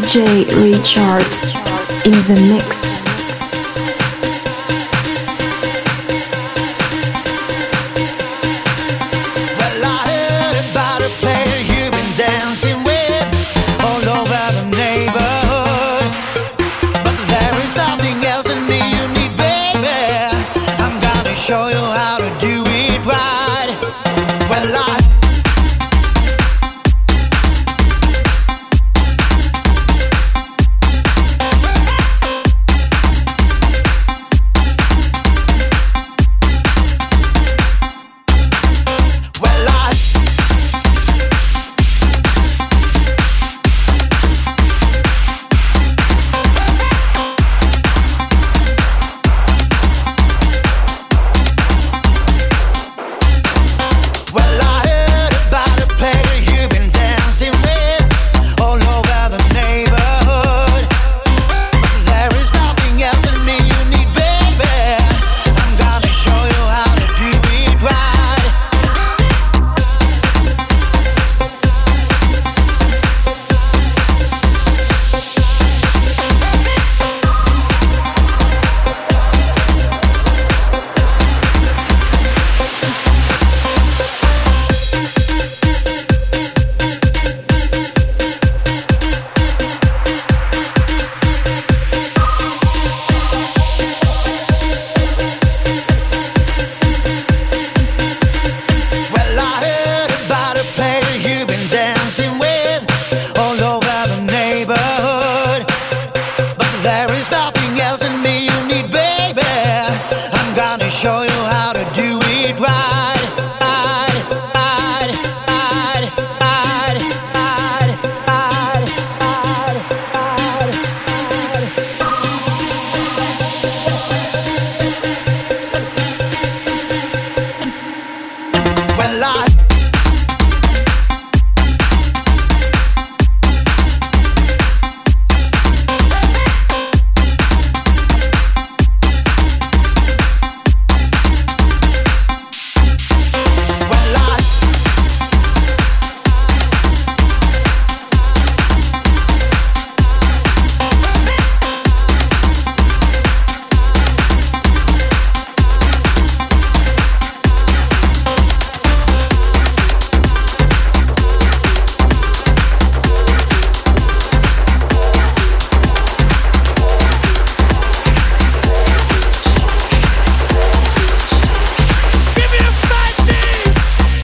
DJ Richard in the mix. Well, I heard about a player you've been dancing with all over the neighborhood, but there is nothing else in me you need, baby. I'm gonna show you how to do it right. Well, show you how to do it right. Well,